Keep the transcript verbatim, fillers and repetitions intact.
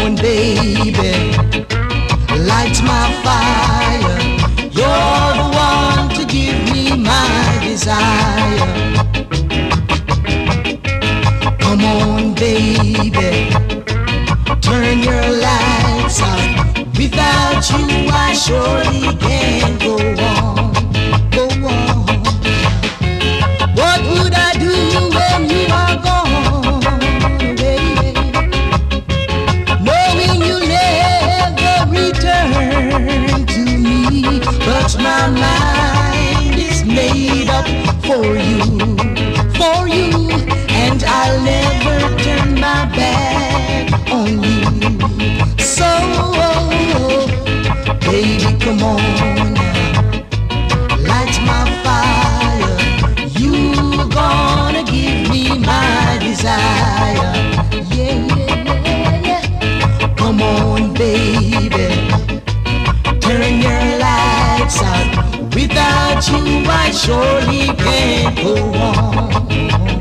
on, baby, light my fire. You're the one to give me my desire. Come on, baby, turn your lights out. Without you, I surely can't go on, go on. What would I do when you are gone, baby? Knowing you never return to me, but my mind is made up for you, for you, and I'll never turn my back on you. So, baby, come on now, light my fire. You gonna give me my desire. Yeah, yeah, yeah. Come on, baby, turn your lights out. Without you, I surely can't go on.